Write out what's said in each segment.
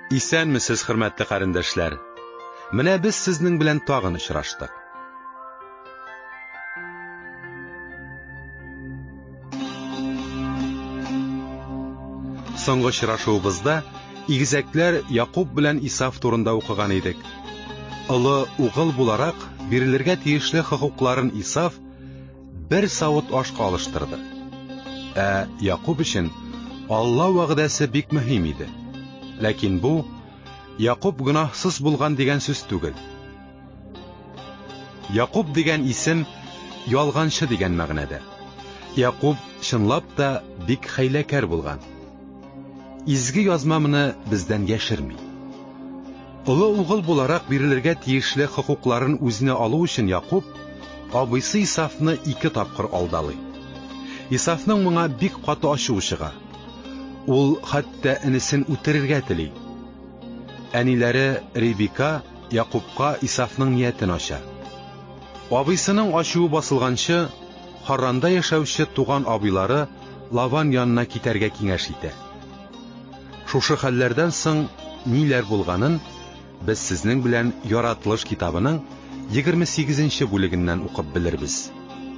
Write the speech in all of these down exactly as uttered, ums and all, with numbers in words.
Исәнмесез, хөрмәтле кәрендәшләр? Менә без сезнең белән тагын очраштык. Соңгы очрашуыбызда игезәкләр Якуб белән Исав турында укыган идек. Олы угыл буларак бирелергә тиешле хокукларын Исав бер савыт ашка алыштырды. Ә Якуб өчен Алла вәгъдәсе бик мөһим иде. Ләкин бу Якуб гөнаһсыз булган дигән сүз түгел. Якуб дигән исем ялганчы дигән мәгънәдә. Якуб чынлап та бик хәйләкәр булган. Изге язма моны бездән яшерми. Олы угыл буларак бирелергә тиешле хокукларын үзенә алу өчен Якуб абыйсы Исавны ике тапкыр алдалый. Исавның моңа бик каты ачуы чыга. Ул хәтта энесен үтерергә тели. Әниләре Ребека Якубка Исавның ниятен ача. Абыйсының ачуы басылганчы, Харранда яшәүче туган абыйлары Лаван янына китәргә киңәш итә. Шушы хәлләрдән соң ниләр булганын без сезнең белән Яратылыш китабының егерме сигезенче бүлегеннән укып белербез.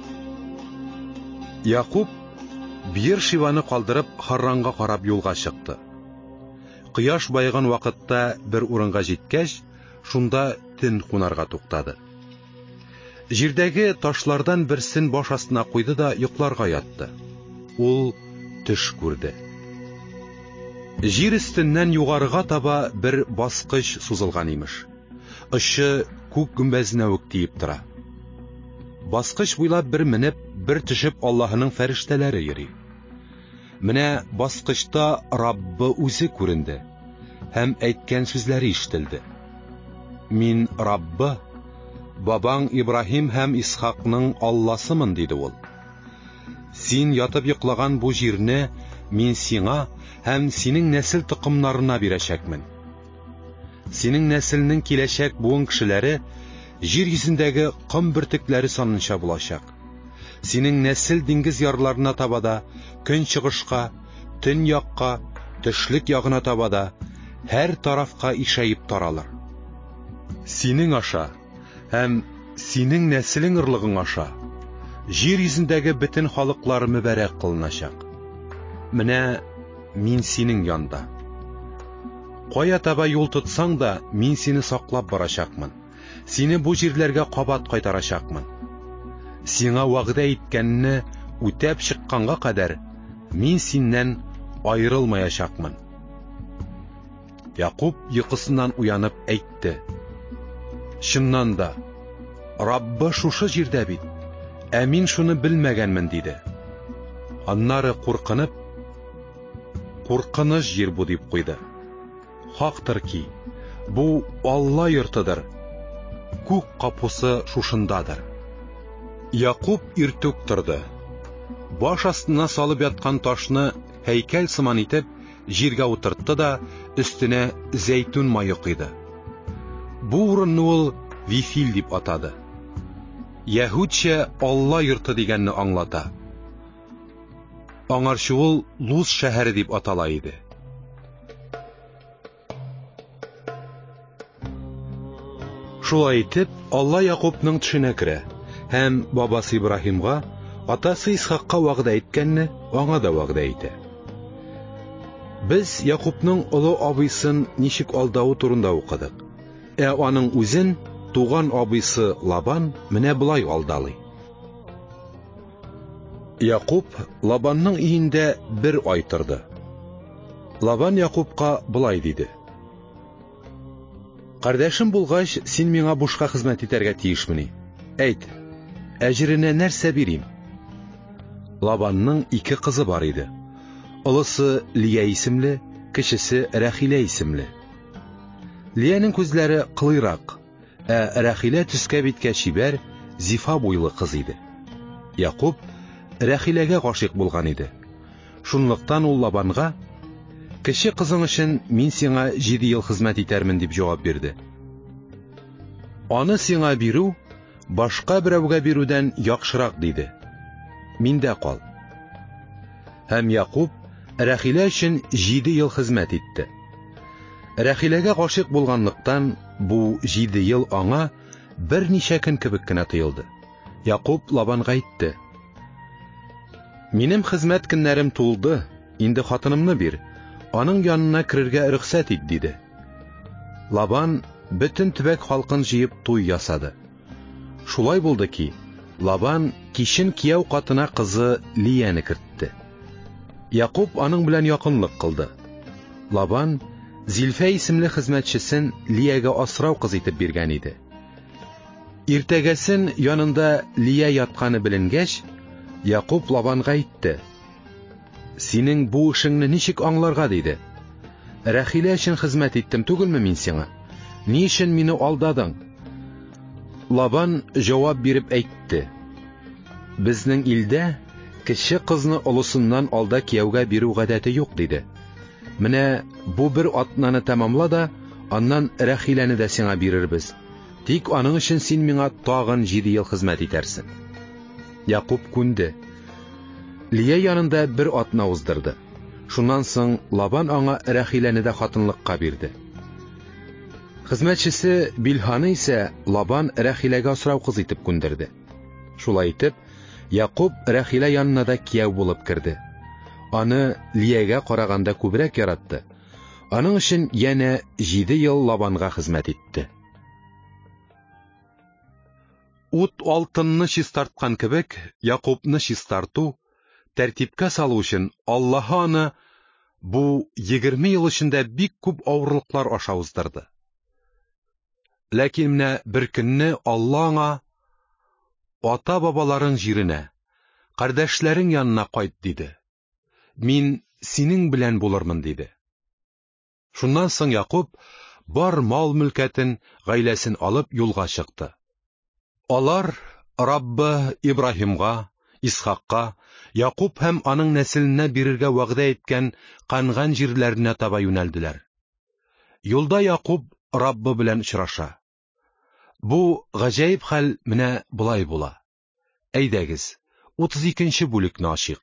Якуб Биер-Шиваны калдырып Харранга карап юлга чыкты. Кояш байган вакытта бер урынга җиткәч, шунда төн кунарга туктады. Җирдәге ташлардан берсен баш астына куйды да йокларга ятты. Ул төш күрде. Җир өстеннән югарыга таба бер баскыч сузылган имеш. Очы күк гүмбәзенә үк тиеп тора. Баскыч буйлап бер менеп, бер төшеп Аллаһының фәрештәләре йөри. Менә баскычта Раббы үзе күренде һәм әйткән сүзләре ишетелде. Мин Раббы, бабаң Ибраһим һәм Исхакның Алласымын, диде ул. Син ятып йоклаган бу җирне мин сиңа һәм синең нәсел токымнарына бирәчәкмен. Синең нәселнең киләчәк буын кешеләре җир йөзендәге ком бөртекләре санынча булачак. Синең нәсел диңгез ярларына табада, көнчыгышка, төньякка, төшлек ягына табада, һәр тарафка ишәеп таралыр. Синең аша һәм синең нәселең ырлыгың аша җир йөзендәге бөтен халыклар мөбарәк кылыначак. Менә мин синең янда. Кая таба юл тотсаң да, мин сине саклап барачакмын. Сине бу җирләргә кабат кайтарачакмын. Сиңа вәгъдә иткәнне үтәп чыкканга кадәр мин синнән аерылмаячакмын. Якуб йокысыннан уянып әйтте: Чыннан да, Раббы шушы җирдә бит, ә мин шуны белмәгәнмен, диде. Аннары куркынып, куркыныч җир бу, дип куйды. Хактыр ки, бу Алла йортыдыр. Күк капусы шушындадыр. Якуб иртүк торды. Баш астына салып яткан ташны һәйкәл сыман итеп җиргә утыртты да өстенә зәйтүн мае куйды. Бу урынны ул Вифил дип атады. Яһүдчә Алла йорты дигәнне аңлата. Аңарчы ул Луз шәһәре дип атала иде. Шулай итеп, Алла Якубның төшенә керә һәм бабасы Ибраһимга, атасы Исхакка вәгъдә иткәнне аңа да вәгъдә итә. Без Якубның олы абыйсын ничек алдауы турында укыдык. Ә аның үзен туган абыйсы Лабан менә булай алдалый. Якуб Лабанның өендә бер ай торды. Лабан Якубка булай диде: Кардәшем булгач, син миңа бушка хезмәт итәргә тиешмени? Әйт, әҗеренә нәрсә бирим? Лабанның ике кызы бар иде. Олысы Лия исемле, кечесе Рахилә исемле. Лияның күзләре кылыйрак, ә Рахилә төскә биткә чибәр, зифа буйлы кыз иде. Якуб Рахиләгә гашыйк булган иде. Шунлыктан ул Лабанга: Кече кызың өчен мин сиңа җиде ел хезмәт итәрмен, дип җавап бирде. Аны сиңа бирү башка берәүгә бирүдән яхшырак, диде. Миндә кал. Һәм Якуб Рахилә өчен җиде ел хезмәт итте. Рәхиләгә гашыйк булганлыктан, бу җиде ел аңа берничә көн кебек кенә тоелды. Якуб Лабанга әйтте: «Минем хезмәт көннәрем тулды, инде хатынымны бир, аның янына керергә рөхсәт ит», диде. Лабан бөтен төбәк халкын җыеп туй ясады. Шулай булды ки, Лабан кичен кияү катына кызы Лияны кертте. Якуб аның белән якынлык кылды. Лабан Зилфа исемле хезмәтчесен Лиягә асрау кыз итеп биргән иде. Иртәгәсен янында Лия ятканы беленгәч, Якуб Лабанга әйтте: «Синең бу эшеңне ничек аңларга?» диде. «Рәхилә өчен хезмәт иттем түгелме мин сиңа? Ни өчен мине алдадың?» Лабан җавап биреп әйтте: «Безнең илдә кече кызны олысыннан алда кияүгә бирү гадәте юк», диде. «Менә бу бер атнаны тәмамла да, аннан Рәхиләне дә сиңа бирербез. Тик аның өчен син миңа тагын җиде ел хезмәт итәрсең». Якуб күнде. Лия янында бер атна уздырды. Шуннан соң Лабан аңа Рәхиләне дә хатынлыкка бирде. Хезмәтчесе Билханы исә Лабан Рәхиләгә асрау кыз итеп күндерде. Шулай итеп, Якуб Рәхилә янына да кияү булып керде. Аны Лиягә караганда күбрәк яратты. Аның өчен янә җиде ел Лабанга хезмәт итте. Ут алтынны чистарткан кебек, Якубны чистарту, тәртипкә салу өчен Аллаһ аны бу егерме ел эчендә бик күп авырлыклар аша уздырды. Ләкин менә бер көнне Алла аңа: «Ата-бабаларың җиренә, кардәшләрең янына кайт», диде. «Мин синең белән булырмын», диде. Шуннан соң Якуб бар мал-мөлкәтен, гаиләсен алып юлга чыкты. Алар Раббы Ибраһимга, Исхакка, Якуб һәм аның нәселенә бирергә вәгъдә иткән Канган җирләренә таба юнәлделәр. Юлда Якуб Раббы белән очраша. Бу гаҗәеп хәл менә булай була. Әйдәгез, утыз икенче бүлекне ачыйк.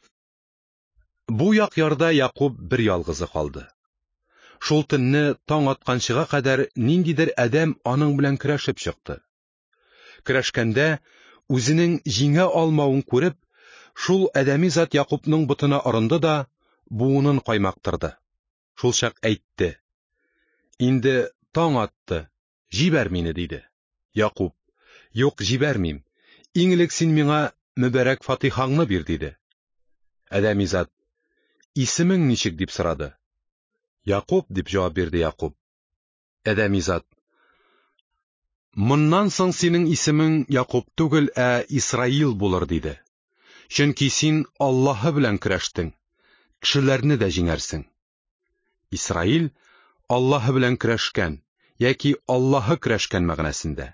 Бу як ярда Якуб бер ялгызы калды. Шул төнне таң атканчыга кадәр ниндидер адәм аның белән көрәшеп чыкты. Көрәшкәндә, үзенең җиңә алмавын күреп, шул адәми зат Якубның ботына орынды да буынын каймактырды. Шул чак әйтте: «Инде таң атты, җибәр мине», диде. Якуб: «Юк, җибәрмим. Иң элек син миңа мөбарәк фатихаңны бир», диде. Адәми зат: «Исемең ничек?» дип сорады. «Якуб», дип җавап бирде Якуб. Адәми зат: «Моннан соң синең исемең Якуб түгел, ә Исраил булыр», диде. «Чөнки син Аллаһы белән көрәштең, кешеләрне дә җиңәрсең». Исраил Аллаһы белән көрәшкән, яки Аллаһы көрәшкән мәгънәсендә.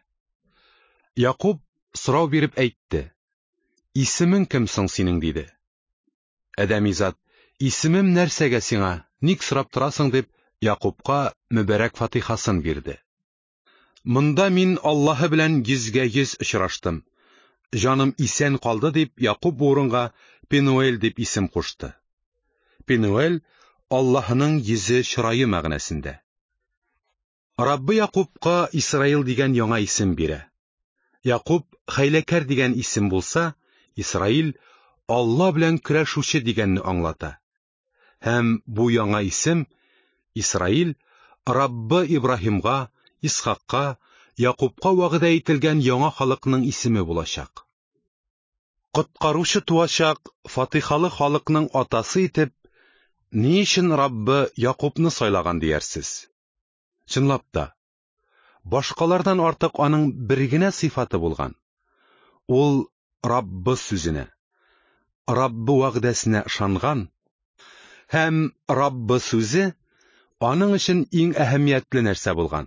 Якуб сорау биреп әйтте: «Исемең кем соң синең?» диде. Адәми зат: «Исемем нәрсәгә сиңа, ник сорап торасың?» дип, Якубка мөбарәк фатихасын бирде. «Монда мин Аллаһы белән йөзгә йөз очраштым. Җаным исән калды», дип, Якуб урынга Пенуэль дип исем кушты. Пенуэль Аллаһының йөзе чырае мәгънәсендә. Раббы Якубка Исраил дигән яңа исем бирә. Якуб хәйләкәр дигән исем булса, Исраил Алла белән көрәшүче дигәнне аңлата. Һәм бу яңа исем Исраил Раббы Ибраһимга, Исхакка, Якубка вәгъдә ителгән яңа халыкның исеме булачак. Коткаручы туачак Фатихалы халыкның атасы итеп ни өчен Раббы Якубны сайлаган диярсез? Чынлап та, башкалардан артык аның бер генә сыйфаты булган. Ул Раббы сүзенә, Раббы вәгъдәсенә ышанган, һәм Раббы сүзе аның өчен иң әһәмиятле нәрсә булган.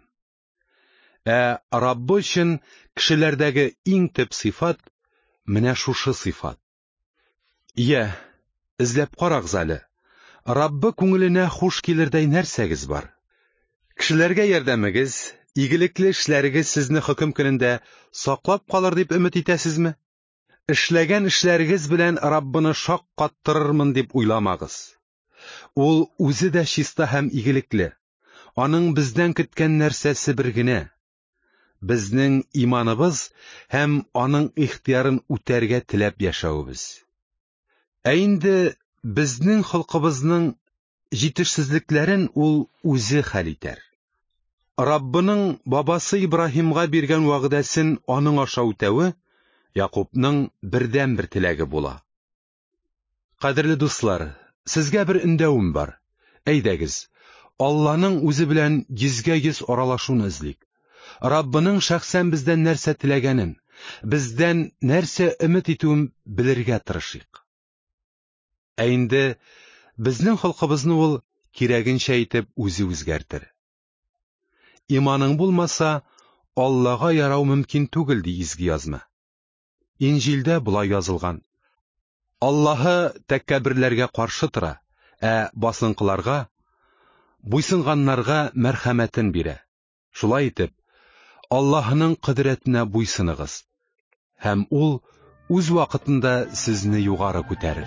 Ә Раббы өчен кешеләрдәге иң төп сыйфат менә шушы сыйфат. Ия, эзләп карагыз әле. Раббы күңеленә хуш килердәй нәрсәгез бар? Кешеләргә ярдәмегез, игелекле эшләрегез сезне хөкем көнендә саклап калыр дип өмет итәсезме? Эшләгән эшләрегез белән Раббыны шаккаттырырмын дип уйламагыз. Ул үзе дә чиста һәм игелекле. аның бездән көткән нәрсәсе бер генә: безнең иманыбыз һәм аның ихтиярын үтәргә теләп яшәүбез. Ә инде безнең холкыбызның җитешсезлекләрен ул үзе хәл итәр. Раббының бабасы Ибраһимга биргән вәгъдәсен аның аша үтәве Якубның бердән-бер теләге була. Кадерле дуслар, сезгә бер өндәвем бар. Әйдәгез, Алланың үзе белән йөзгә йөз аралашуны эзлик. Раббының шәхсән бездән нәрсә теләгәнен, бездән нәрсә өмет итүен белергә тырышыйк. Ә инде безнең холкыбызны ул кирәгенчә итеп үзе үзгәртер. Иманың булмаса, Аллага ярау мөмкин түгел, ди изге язма. Инҗилдә болай язылган: Аллаһы тәкәбберләргә каршы тора, ә басынкыларга, буйсынганнарга мәрхәмәтен бирә. Шулай итеп, Аллаһның кодрәтенә буйсыныгыз, һәм ул үз вакытында сезне югары күтәрер.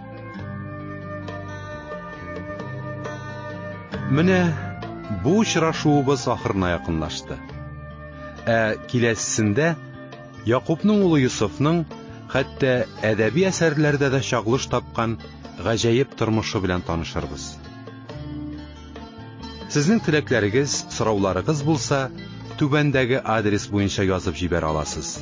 Менә бу очрашуыбыз ахырына якынлашты. Ә киләсендә Якубның улы Юсуфның хәтта әдәби әсәрләрдә дә чагылыш тапкан гаҗәеп тормышы белән танышырбыз. Сезнең теләкләрегез, сорауларыгыз булса, түбәндәге адрес буенча язып җибәрә аласыз.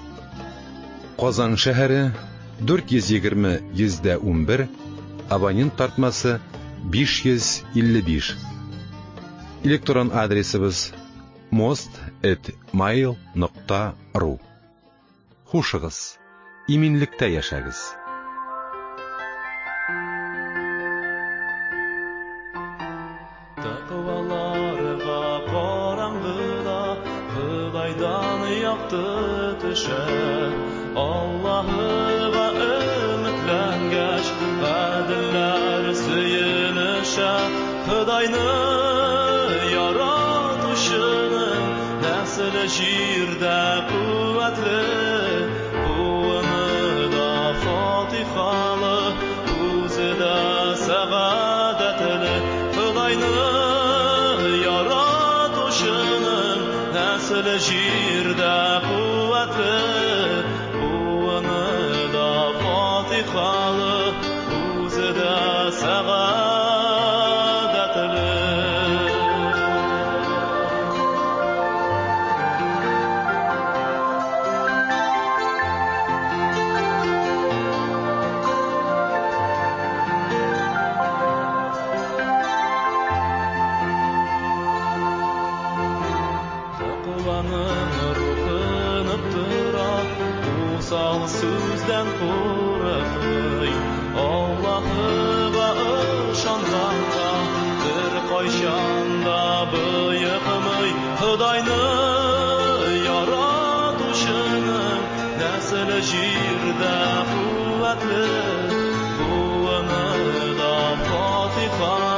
Казан шәһәре, дүрт йөз егерме йөз ун бер, абонент тартмасы биш йөз илле биш. Электрон адресыбыз мост эт майл нокта ру. Хушыгыз, иминлектә яшәгез. Takvalarga karаңгыда Худайдан якты төшә. Аллаһыга өметләнгәч, гаделләр сөенешә. Худайны яратучының нәселе җирдә куәтле. Буыны да фатихалы, үзе дә сәгадәтле. Худайны яратучының нәселе җирдә куәтле. Буыны да фатихалы, үзе дә сәгадәтле. Сүздән курыкмый, Аллаһыга ышанганга бер кайчан да быйыкмый. Худайны яратучының нәселе җирдә куәтле. Буыны да фатиха